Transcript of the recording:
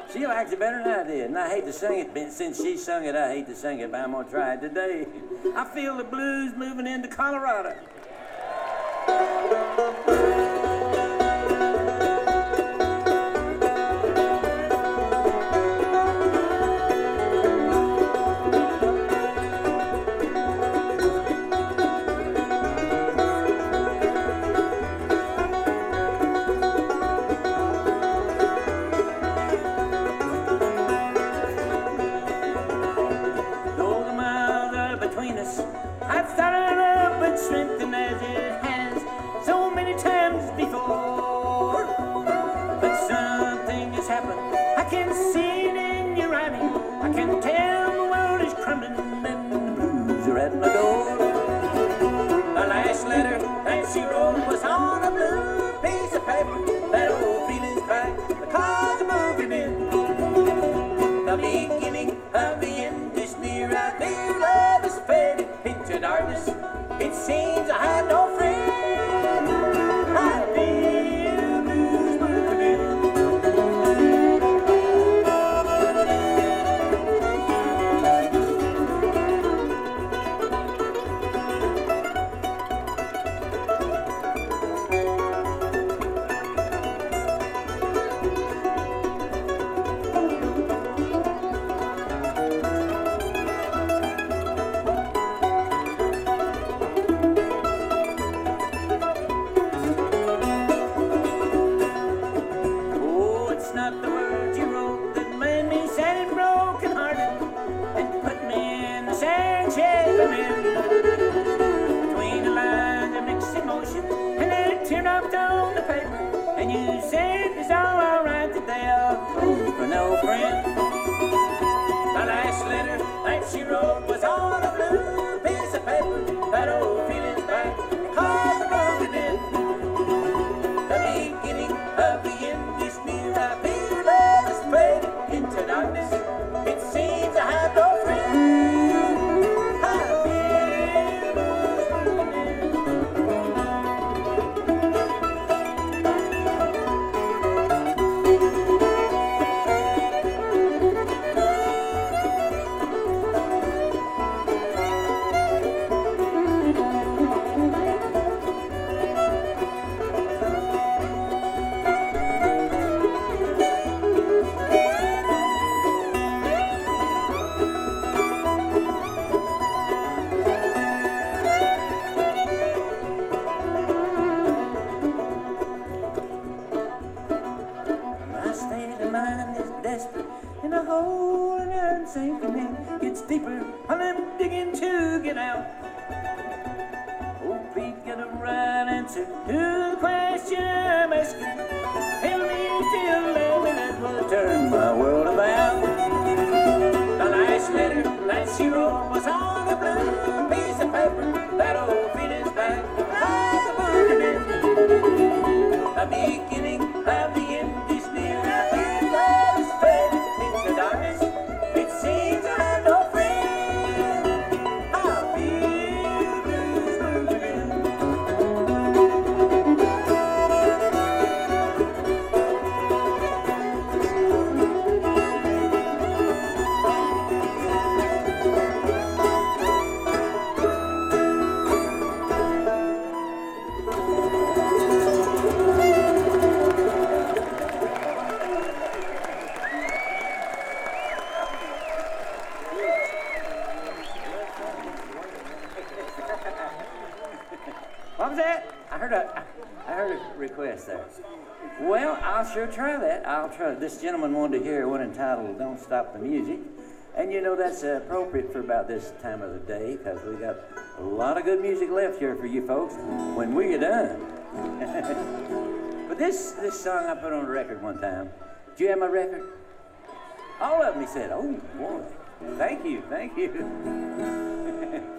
She likes it better than I did, and I hate to sing it, but since she sung it, I hate to sing it, but I'm gonna try it today. I feel the blues moving into Colorado. I've started up and strengthened as it has so many times before. But something has happened. I can see it in your eye. I can tell the world is crumbling and the blues are at my door. The last letter that she wrote was on a blue piece of paper. That old feeling's back, the cars are moving in. The beginning of the end is near. I feel love is faded into darkness. It seems I had no friend. I feel blues moving in. Between the lines of mixed emotion, and then turned up on the paper, and you said it's all right today. I'll lose for no friend. The last letter that she wrote was on a blue piece of paper. That old feeling's back, because the road is in. The beginning of the end is near. I feel love is faded into darkness. It seems I have no friend. In a hole and I'm sinking in, gets deeper and I'm digging to get out. Oh, Pete, got a right answer to the question I'm asking. Tell me you still love me, that will turn my world about. The last letter that she wrote was on a blue piece of paper. That old feeling's back, like a burning in. The beginning of the end is near. I feel love is fading into darkness. It seems I have no friend. I feel blues moving in. What was that? I heard a request there. Well, I'll sure try that. I'll try. This gentleman wanted to hear one entitled "Don't Stop the Music," and you know that's appropriate for about this time of the day because we got a lot of good music left here for you folks when we get done. But this song I put on a record one time. Did you have my record? All of them, he said. Oh boy, thank you.